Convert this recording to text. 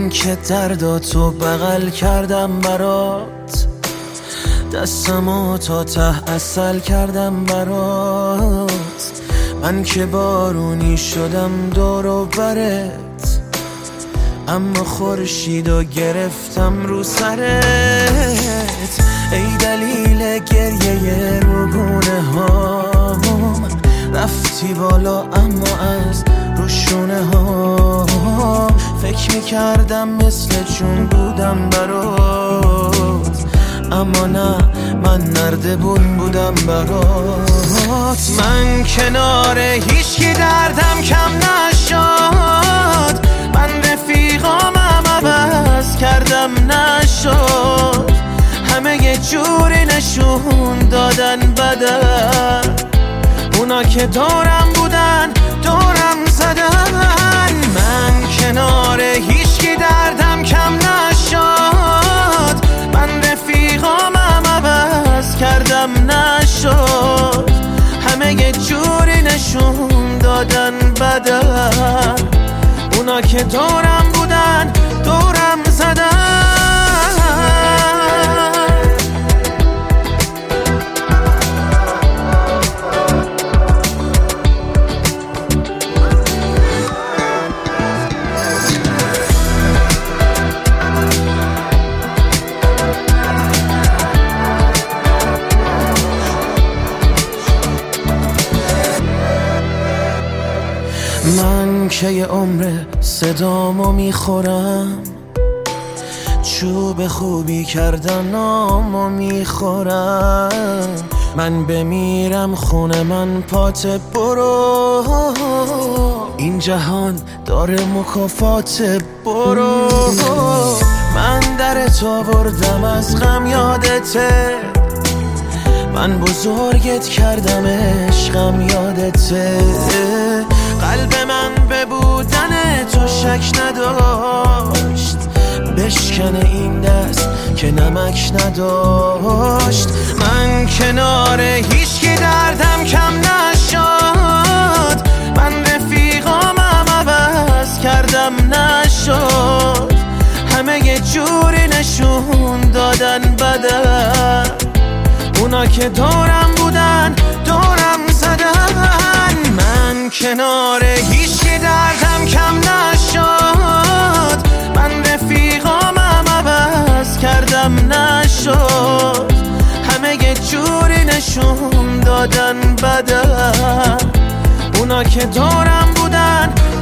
من که درداتو بغل کردم برات، دستمو تا ته عسل کردم برات. من که بارونی شدم دور و برت، اما خورشیدو گرفتم رو سرت. ای دلیل گریه روگونه هام، رفتی بالا اما از روشونه ها. فکر میکردم مثل چون بودم برات، اما نه، من نردبون بودم برات. من کنار هیچکی دردم کم نشد، من رفیقامم عوض کردم نشد. همه یه جوری نشون دادن بدن، اونا که دورم بودن دورم زدن. من کنار هیچکی دردم کم نشد، من رفیقامم عوض کردم نشد. همه یه جوری نشون دادن بدن، اونا که دورم بودن دورم زدن. من که یه عمر صدامو میخورم، چوب خوبی کردن نامو میخورم. من بمیرم خونه من پات برو، این جهان داره مکافات برو. من درت آوردم از غم یادته، من بزرگت کردم عشقم یادته. قلب من به بودن تو شک نداشت، بشکنه این دست که نمک نداشت. من کنار هیچکی دردم کم نشد، من رفیقامم عوض کردم نشد. همه یه جوری نشون دادن بدن، اونا که دورم بودن دورم زدن. من کنار هیچکی دردم کم نشد، من رفیقامم عوض کردم نشد. همه یه جوری نشون دادن بدن، اونا که دورم بودن